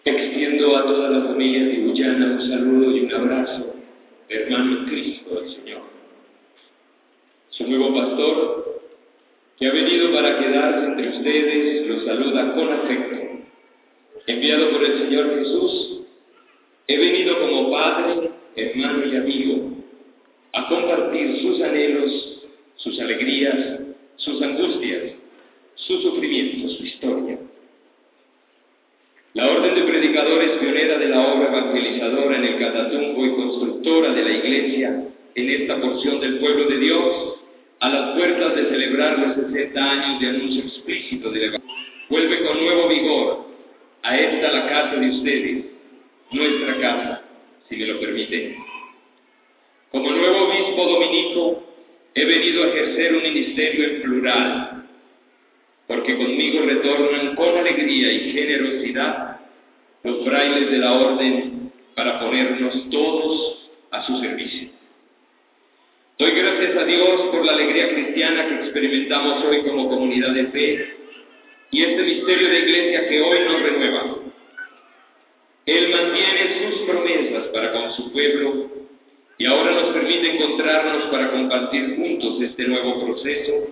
Extiendo a toda la familia tibuyana un saludo y un abrazo, hermano en Cristo del Señor. Su nuevo pastor, que ha venido para quedarse entre ustedes, los saluda con afecto. Enviado por el Señor Jesús, he venido como padre, hermano y amigo, a compartir sus anhelos, sus alegrías, sus angustias, sus sufrimientos, su historia. La Orden de Predicadores, pionera de la obra evangelizadora en el Catatumbo y constructora de la Iglesia en esta porción del pueblo de Dios, a las puertas de celebrar los 60 años de anuncio explícito del Evangelio, vuelve con nuevo vigor a esta la casa de ustedes, nuestra casa, si me lo permiten. Como nuevo obispo dominico, he venido a ejercer un ministerio en plural, porque conmigo retornan con alegría y generosidad los frailes de la orden para ponernos todos a su servicio. Doy gracias a Dios por la alegría cristiana que experimentamos hoy como comunidad de fe y este misterio de iglesia que hoy nos renueva. Él mantiene sus promesas para con su pueblo y ahora nos permite encontrarnos para compartir juntos este nuevo proceso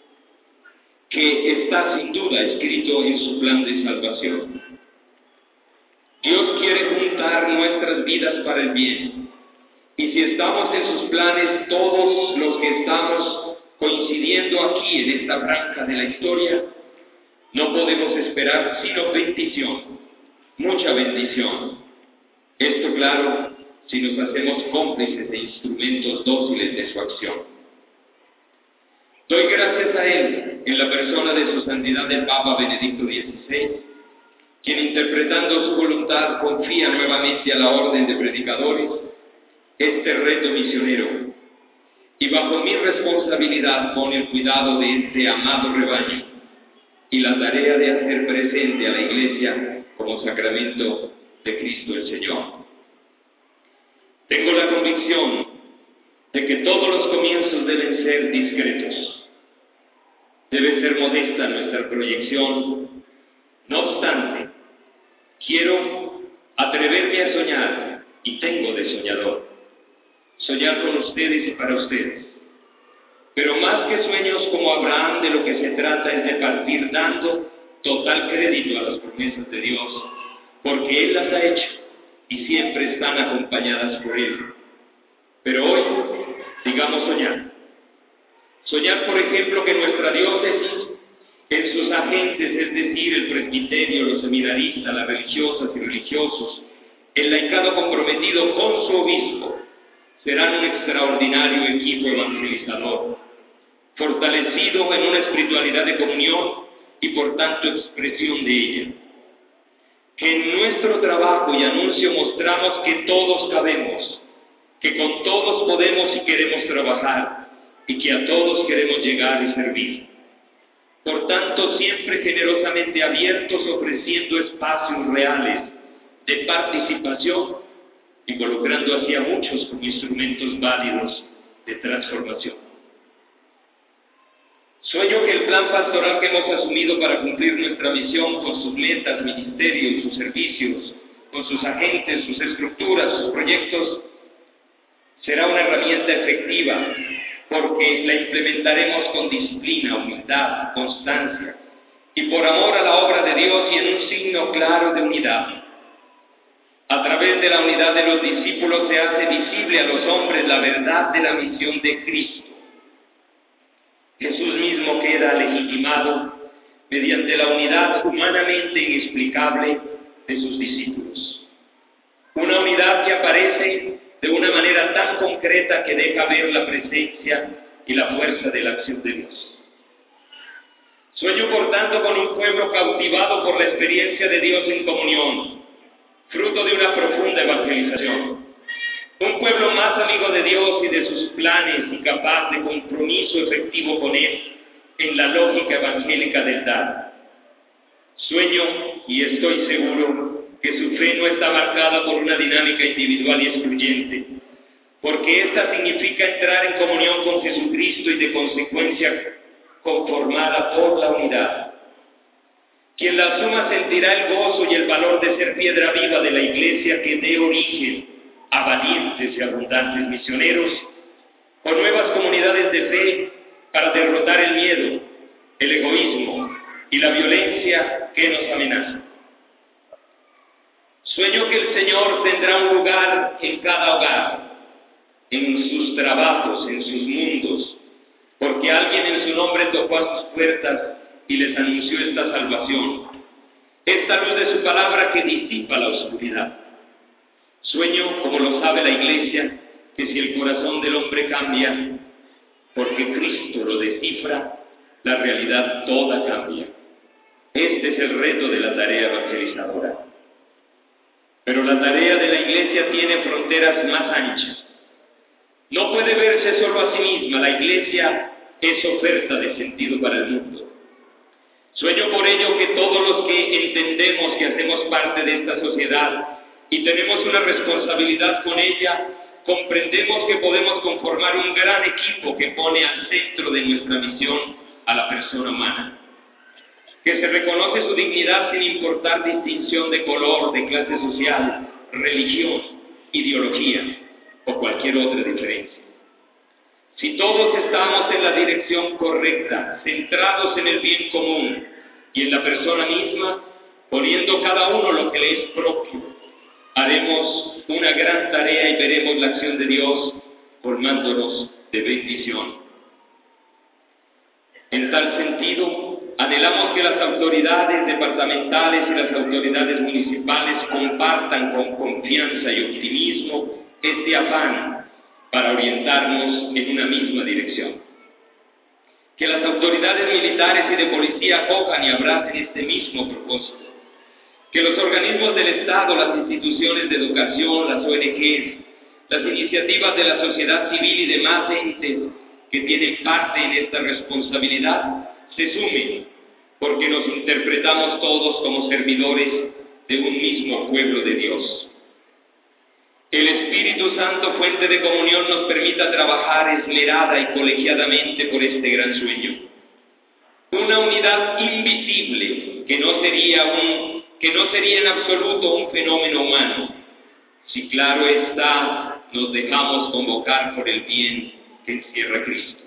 que está sin duda escrito en su plan de salvación. Dios quiere juntar nuestras vidas para el bien, y si estamos en sus planes, todos los que estamos coincidiendo aquí en esta franja de la historia, no podemos esperar sino bendición, mucha bendición. Esto, claro, si nos hacemos cómplices e instrumentos dóciles de su acción. Doy gracias a Él en la persona de su santidad el Papa Benedicto XVI, quien interpretando su voluntad confía nuevamente a la Orden de Predicadores este reto misionero y bajo mi responsabilidad pone el cuidado de este amado rebaño y la tarea de hacer presente a la Iglesia como sacramento de Cristo el Señor. Tengo la convicción de que todos los comienzos deben ser discretos. Debe ser modesta nuestra proyección. No obstante, quiero atreverme a soñar, y tengo de soñador, soñar con ustedes y para ustedes. Pero más que sueños como Abraham, de lo que se trata es de partir dando total crédito a las promesas de Dios, porque Él las ha hecho y siempre están acompañadas por Él. Pero hoy, digamos soñar. Soñar, por ejemplo, que nuestra diócesis, en sus agentes, es decir, el presbiterio, los seminaristas, las religiosas y religiosos, el laicado comprometido con su obispo, serán un extraordinario equipo evangelizador, fortalecido en una espiritualidad de comunión y por tanto expresión de ella. Que en nuestro trabajo y anuncio mostramos que todos cabemos, que con todos podemos y queremos trabajar, y que a todos queremos llegar y servir. Por tanto, siempre generosamente abiertos, ofreciendo espacios reales de participación, involucrando así a muchos como instrumentos válidos de transformación. Sueño que el plan pastoral que hemos asumido para cumplir nuestra misión, con sus metas, ministerios, sus servicios, con sus agentes, sus estructuras, sus proyectos, será una herramienta efectiva, porque la implementaremos con disciplina, humildad, constancia, y por amor a la obra de Dios y en un signo claro de unidad. A través de la unidad de los discípulos se hace visible a los hombres la verdad de la misión de Cristo. Jesús mismo queda legitimado mediante la unidad humanamente inexplicable de sus discípulos. Una unidad que aparece de una manera tan concreta que deja ver la presencia y la fuerza de la acción de Dios. Sueño, por tanto, con un pueblo cautivado por la experiencia de Dios en comunión, fruto de una profunda evangelización. Un pueblo más amigo de Dios y de sus planes y capaz de compromiso efectivo con Él en la lógica evangélica del dar. Sueño, y estoy seguro, que su fe no está marcada por una dinámica individual y excluyente, porque esta significa entrar en comunión con Jesucristo y de consecuencia conformada por la unidad. Quien la asuma sentirá el gozo y el valor de ser piedra viva de la Iglesia que dé origen a valientes y abundantes misioneros o nuevas comunidades de fe para derrotar el miedo, el egoísmo y la violencia que nos amenazan. Sueño que el Señor tendrá un lugar en cada hogar, en sus trabajos, en sus mundos, porque alguien en su nombre tocó a sus puertas y les anunció esta salvación, esta luz de su palabra que disipa la oscuridad. Sueño, como lo sabe la Iglesia, que si el corazón del hombre cambia, porque Cristo lo descifra, la realidad toda cambia. Este es el reto de la tarea evangelizadora. Pero la tarea de la Iglesia tiene fronteras más anchas. No puede verse solo a sí misma. La Iglesia es oferta de sentido para el mundo. Sueño por ello que todos los que entendemos que hacemos parte de esta sociedad y tenemos una responsabilidad con ella, comprendemos que podemos conformar un gran equipo que pone al centro de nuestra misión a la persona humana, que se reconoce su dignidad sin importar distinción de color, de clase social, religión, ideología o cualquier otra diferencia. Si todos estamos en la dirección correcta, centrados en el bien común y en la persona misma, poniendo cada uno lo que le es propio, haremos una gran tarea y veremos la acción de Dios colmándonos de bendición. En tal sentido, anhelamos que las autoridades departamentales y las autoridades municipales compartan con confianza y optimismo este afán para orientarnos en una misma dirección. Que las autoridades militares y de policía acojan y abracen este mismo propósito. Que los organismos del Estado, las instituciones de educación, las ONGs, las iniciativas de la sociedad civil y demás entes que tienen parte en esta responsabilidad se sumen, porque nos interpretamos todos como servidores de un mismo pueblo de Dios. El Espíritu Santo, fuente de comunión, nos permita trabajar esmerada y colegiadamente por este gran sueño. Una unidad invisible que no sería en absoluto un fenómeno humano, si claro está, nos dejamos convocar por el bien que encierra Cristo.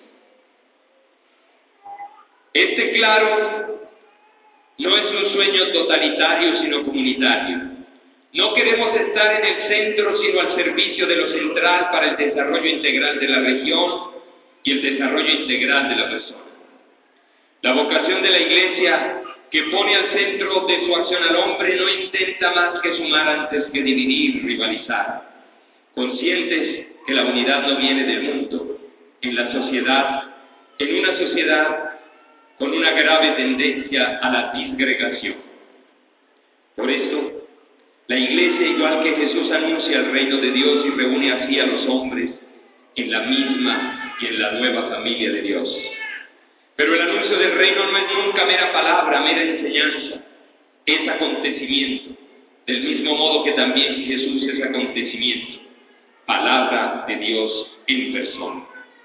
Este claro no es un sueño totalitario, sino comunitario. No queremos estar en el centro, sino al servicio de lo central para el desarrollo integral de la región y el desarrollo integral de la persona. La vocación de la Iglesia, que pone al centro de su acción al hombre, no intenta más que sumar antes que dividir, rivalizar. Conscientes que la unidad no viene del mundo, en una sociedad con una grave tendencia a la disgregación. Por esto, la Iglesia, igual que Jesús, anuncia el reino de Dios y reúne así a los hombres en la misma y en la nueva familia de Dios. Pero el anuncio del reino no es nunca mera palabra, mera enseñanza, es acontecimiento, del mismo modo que también Jesús es acontecimiento, palabra de Dios en persona.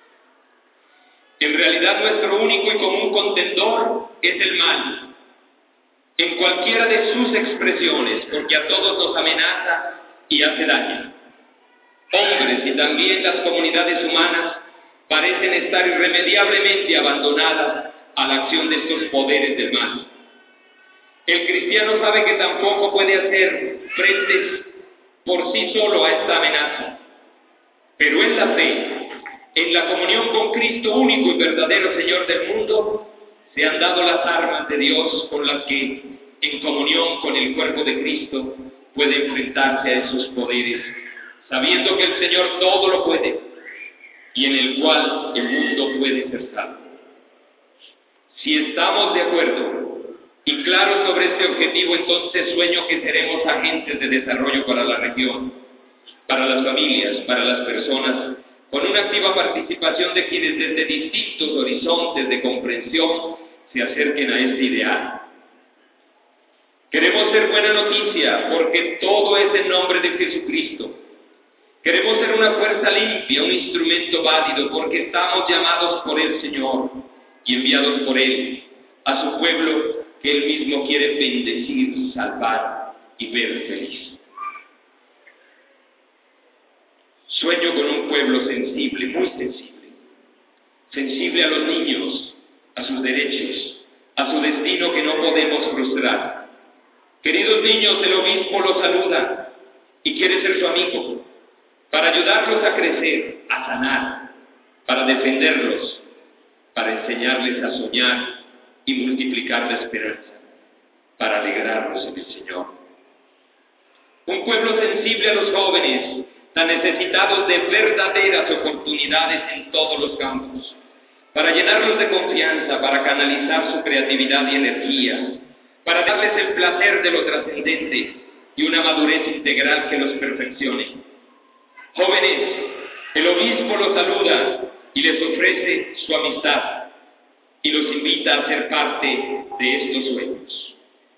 En realidad, nuestro único y común contendor es el mal, en cualquiera de sus expresiones, porque a todos nos amenaza y hace daño. Hombres y también las comunidades humanas parecen estar irremediablemente abandonadas a la acción de estos poderes del mal. El cristiano sabe que tampoco puede hacer frente por sí solo a esta amenaza, pero en la fe, en la comunión con Cristo, único y verdadero Señor del mundo, se han dado las armas de Dios con las que, en comunión con el cuerpo de Cristo, puede enfrentarse a esos poderes, sabiendo que el Señor todo lo puede y en el cual el mundo puede ser salvo. Si estamos de acuerdo y claros sobre este objetivo, entonces sueño que seremos agentes de desarrollo para la región, para las familias, para las personas, con una activa participación de quienes desde distintos horizontes de comprensión se acerquen a este ideal. Queremos ser buena noticia porque todo es en nombre de Jesucristo. Queremos ser una fuerza limpia, un instrumento válido, porque estamos llamados por el Señor y enviados por Él a su pueblo que Él mismo quiere bendecir, salvar y ver feliz. Sueño con un pueblo sensible, muy sensible, sensible a los niños, a sus derechos, a su destino que no podemos frustrar. Queridos niños, el obispo los saluda y quiere ser su amigo, para ayudarlos a crecer, a sanar, para defenderlos, para enseñarles a soñar y multiplicar la esperanza, para alegrarlos en el Señor. Un pueblo sensible a los jóvenes, tan necesitados de verdaderas oportunidades en todos los campos, para llenarlos de confianza, para canalizar su creatividad y energía, para darles el placer de lo trascendente y una madurez integral que los perfeccione. Jóvenes, el obispo los saluda y les ofrece su amistad y los invita a ser parte de estos sueños.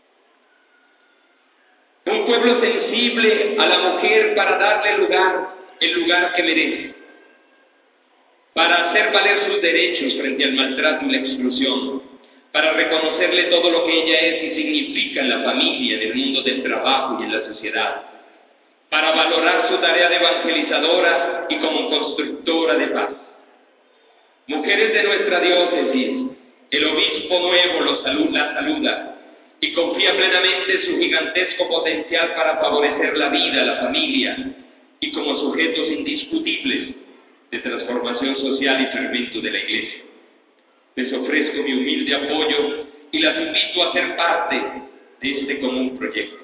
Un pueblo sensible a la mujer para darle el lugar que merece, para hacer valer sus derechos frente al maltrato y la exclusión, para reconocerle todo lo que ella es y significa en la familia, en el mundo del trabajo y en la sociedad, para valorar su tarea de evangelizadora y como constructora de paz. Mujeres de nuestra diócesis, el obispo nuevo la saluda y confía plenamente en su gigantesco potencial para favorecer la vida, la familia y como sujetos indiscutibles de transformación social y fermento de la Iglesia. Les ofrezco mi humilde apoyo y las invito a ser parte de este común proyecto.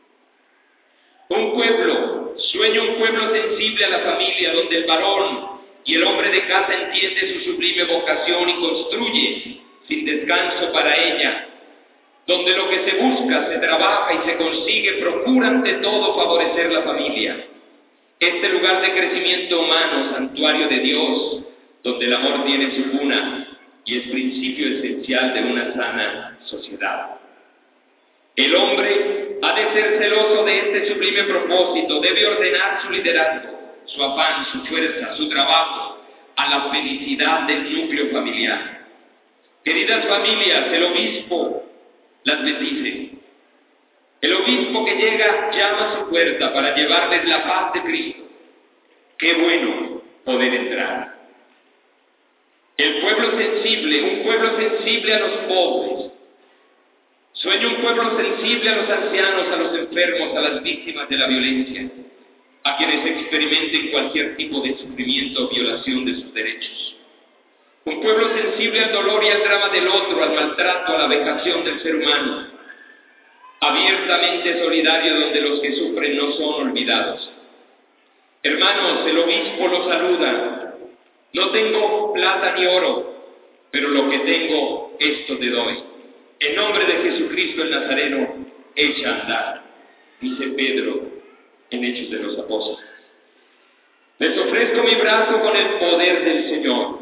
Sueño un pueblo sensible a la familia, donde el varón y el hombre de casa entiende su sublime vocación y construye sin descanso para ella, donde lo que se busca, se trabaja y se consigue, procura ante todo favorecer la familia. Este lugar de crecimiento humano, santuario de Dios, donde el amor tiene su cuna y es principio esencial de una sana sociedad. El hombre ha de ser celoso de este sublime propósito, debe ordenar su liderazgo, su afán, su fuerza, su trabajo, a la felicidad del núcleo familiar. Queridas familias, el obispo las bendice. El obispo que llega llama a su puerta para llevarles la paz de Cristo. Qué bueno poder entrar. El pueblo sensible, un pueblo sensible a los pobres. Sueño un pueblo sensible a los ancianos, a los enfermos, a las víctimas de la violencia, a quienes experimenten cualquier tipo de sufrimiento o violación de sus derechos. Un pueblo sensible al dolor y al drama del otro, al maltrato, a la vejación del ser humano. Abiertamente solidario donde los que sufren no son olvidados. Hermanos, el obispo los saluda. No tengo plata ni oro, pero lo que tengo, esto te doy. En nombre de Jesucristo el Nazareno, echa a andar, dice Pedro en Hechos de los Apóstoles. Les ofrezco mi brazo con el poder del Señor.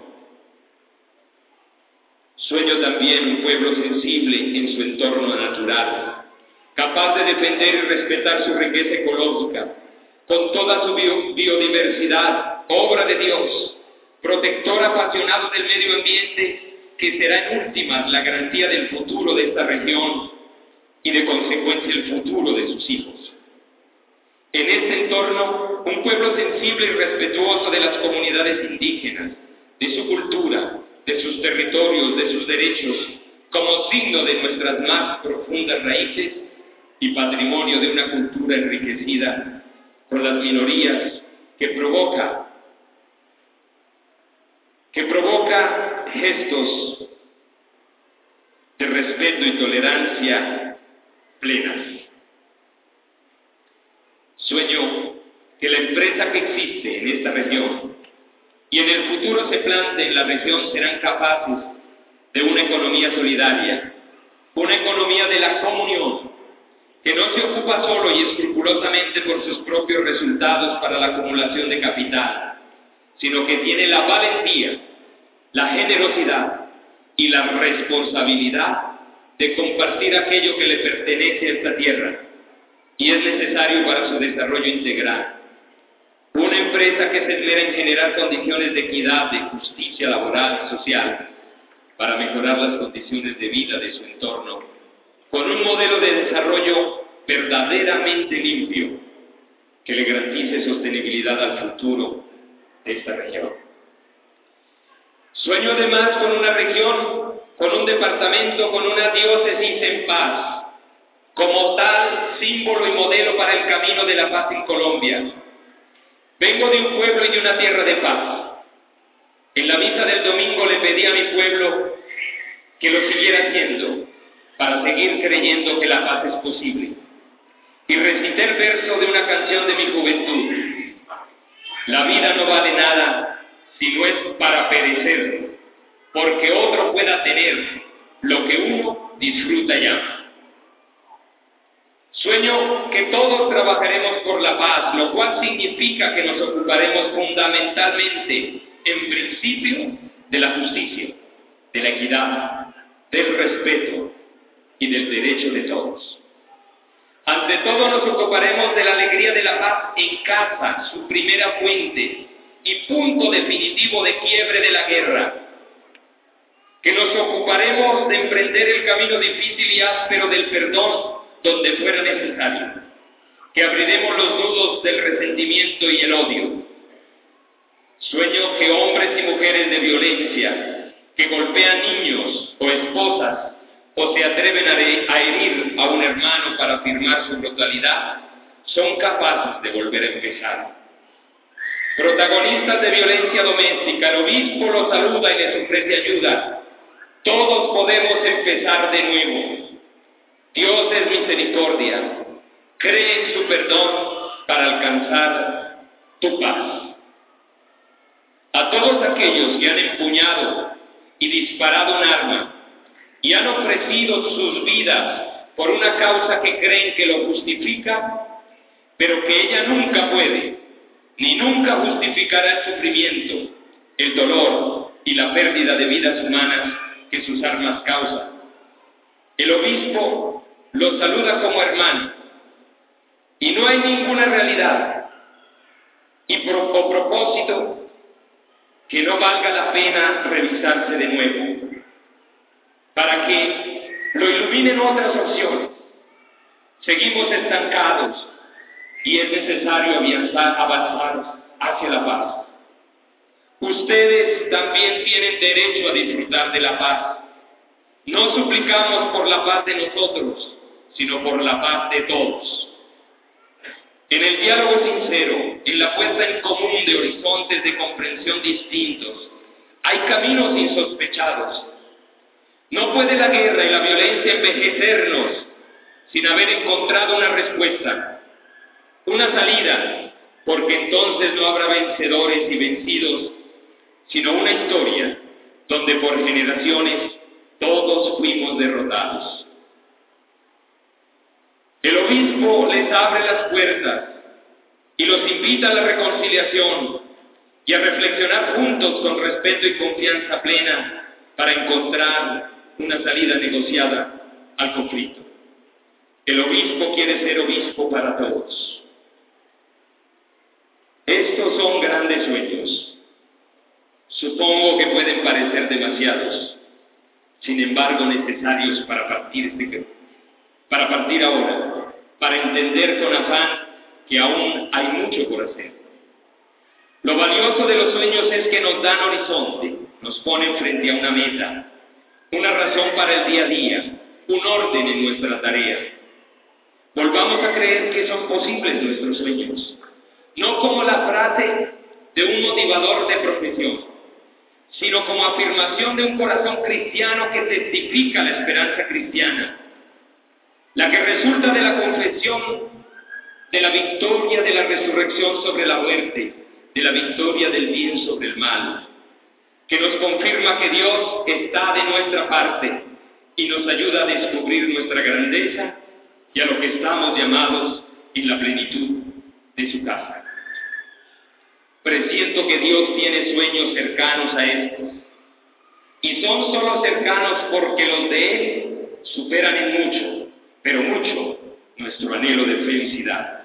Sueño también un pueblo sensible en su entorno natural, capaz de defender y respetar su riqueza ecológica, con toda su biodiversidad, obra de Dios, protector apasionado del medio ambiente, que será en últimas la garantía del futuro de esta región y de consecuencia el futuro de sus hijos. En este entorno, un pueblo sensible y respetuoso de las comunidades indígenas, de su cultura, de sus territorios, de sus derechos, como signo de nuestras más profundas raíces y patrimonio de una cultura enriquecida con las minorías que provoca gestos de respeto y tolerancia plenas. Sueño que la empresa que existe en esta región y en el futuro se plante en la región serán capaces de una economía solidaria, una economía de la comunión, que no se ocupa solo y escrupulosamente por sus propios resultados para la acumulación de capital, sino que tiene la valentía, la generosidad y la responsabilidad de compartir aquello que le pertenece a esta tierra y es necesario para su desarrollo integral. Una empresa que se esmera en generar condiciones de equidad, de justicia laboral y social para mejorar las condiciones de vida de su entorno con un modelo de desarrollo verdaderamente limpio que le garantice sostenibilidad al futuro de esta región. Sueño además con una región, con un departamento, con una diócesis en paz, como tal símbolo y modelo para el camino de la paz en Colombia. Vengo de un pueblo y de una tierra de paz. En la misa del domingo le pedí a mi pueblo que lo siguiera haciendo para seguir creyendo que la paz es posible. Y recité el verso de una canción de mi juventud. La vida no vale nada si no es para perecer, porque otro pueda tener lo que uno disfruta y ama. Sueño que todos trabajaremos por la paz, lo cual significa que nos ocuparemos fundamentalmente, en principio, de la justicia, de la equidad, del respeto y del derecho de todos. Ante todo nos ocuparemos de la alegría de la paz en casa, su primera fuente y punto definitivo de quiebre de la guerra. Que nos ocuparemos de emprender el camino difícil y áspero del perdón donde fuera necesario. Que abriremos los nudos del resentimiento y el odio. Sueño que hombres y mujeres de violencia, que golpean niños o esposas, o se atreven a herir a un hermano para afirmar su brutalidad, son capaces de volver a empezar. Protagonistas de violencia doméstica, el obispo los saluda y les ofrece ayuda. Todos podemos empezar de nuevo. Dios es misericordia. Cree en su perdón para alcanzar tu paz. A todos aquellos que han empuñado y disparado un arma y han ofrecido sus vidas por una causa que creen que lo justifica, pero que ella nunca puede, ni nunca justificará el sufrimiento, el dolor y la pérdida de vidas humanas que sus armas causan. El obispo los saluda como hermano, y no hay ninguna realidad o propósito que no valga la pena revisarse de nuevo, para que lo iluminen otras opciones. Seguimos estancados y es necesario avanzar hacia la paz. Ustedes también tienen derecho a disfrutar de la paz. No suplicamos por la paz de nosotros, sino por la paz de todos. En el diálogo sincero, en la puesta en común de horizontes de comprensión distintos, hay caminos insospechados. No puede la guerra y la violencia envejecernos sin haber encontrado una respuesta, una salida, porque entonces no habrá vencedores y vencidos, sino una historia donde por generaciones todos fuimos derrotados. El obispo les abre las puertas y los invita a la reconciliación y a reflexionar juntos con respeto y confianza plena para encontrar una salida negociada al conflicto. El obispo quiere ser obispo para todos. Estos son grandes sueños. Supongo que pueden parecer demasiados, sin embargo necesarios para partir ahora, para entender con afán que aún hay mucho por hacer. Lo valioso de los sueños es que nos dan horizonte, nos ponen frente a una meta, una razón para el día a día, un orden en nuestra tarea. Volvamos a creer que son posibles nuestros sueños, no como la frase de un motivador de profesión, sino como afirmación de un corazón cristiano que testifica la esperanza cristiana, la que resulta de la confesión de la victoria de la resurrección sobre la muerte, de la victoria del bien sobre el mal, que nos confirma que Dios está de nuestra parte y nos ayuda a descubrir nuestra grandeza y a lo que estamos llamados en la plenitud de su casa. Presiento que Dios tiene sueños cercanos a estos, y son solo cercanos porque los de Él superan en mucho, pero mucho, nuestro anhelo de felicidad.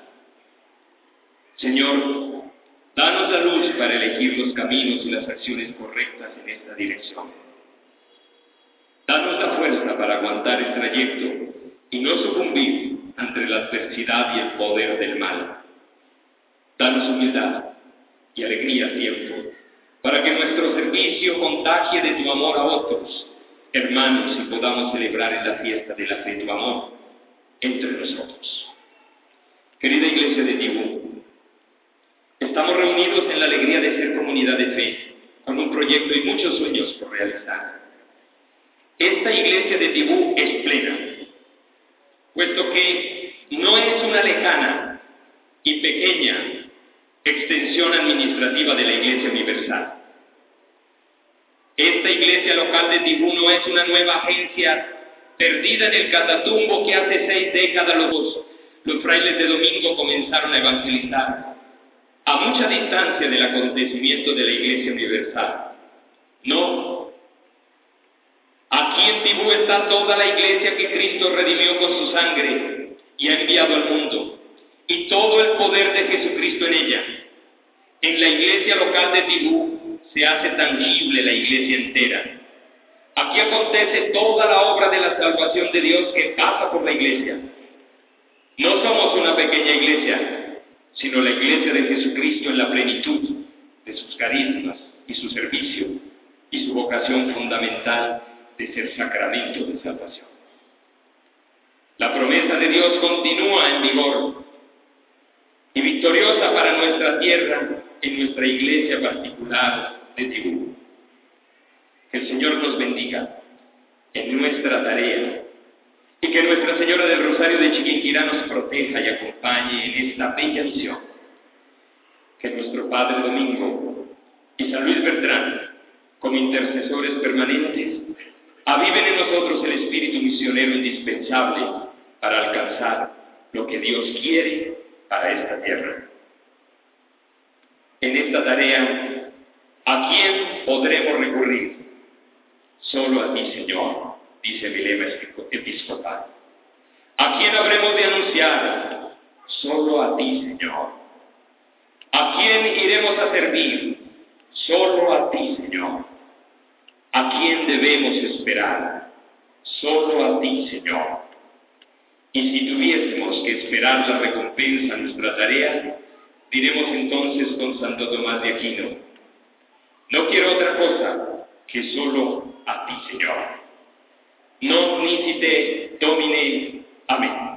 Señor, danos la luz para elegir los caminos y las acciones correctas en esta dirección. Danos la fuerza para aguantar el trayecto y no sucumbir ante la adversidad y el poder del mal. Danos humildad y alegría a tiempo, para que nuestro servicio contagie de tu amor a otros, hermanos, y podamos celebrar en la fiesta de la fe tu amor entre nosotros. Querida Iglesia de Tibú, estamos reunidos en la alegría de ser comunidad de fe, con un proyecto y muchos sueños por realizar. Esta Iglesia de Tibú es plena, puesto que no es una lejana y pequeña extensión administrativa de la Iglesia Universal. Esta iglesia local de Tibú no es una nueva agencia perdida en el Catatumbo que hace 6 décadas los frailes de domingo comenzaron a evangelizar, a mucha distancia del acontecimiento de la Iglesia Universal. No. Aquí en Tibú está toda la iglesia que Cristo redimió con su sangre y ha enviado al mundo, y todo el poder de Jesucristo en ella. En la iglesia local de Tibú se hace tangible la iglesia entera. Aquí acontece toda la obra de la salvación de Dios que pasa por la iglesia. No somos una pequeña iglesia, sino la iglesia de Jesucristo en la plenitud de sus carismas y su servicio y su vocación fundamental de ser sacramento de salvación. La promesa de Dios continúa en vigor y victoriosa para nuestra tierra, en nuestra iglesia particular de Tibú. Que el Señor nos bendiga en nuestra tarea y que Nuestra Señora del Rosario de Chiquinquirá nos proteja y acompañe en esta bella misión. Que nuestro Padre Domingo y San Luis Bertrán, como intercesores permanentes, aviven en nosotros el espíritu misionero indispensable para alcanzar lo que Dios quiere para esta tierra. En esta tarea, ¿a quién podremos recurrir? Solo a ti, Señor, dice mi lema episcopal. ¿A quién habremos de anunciar? Solo a ti, Señor. ¿A quién iremos a servir? Solo a ti, Señor. ¿A quién debemos esperar? Solo a ti, Señor. Y si tuviésemos que esperar la recompensa a nuestra tarea, diremos entonces con Santo Tomás de Aquino: no quiero otra cosa que solo a ti, Señor. Non nisi te, Domine. Amén.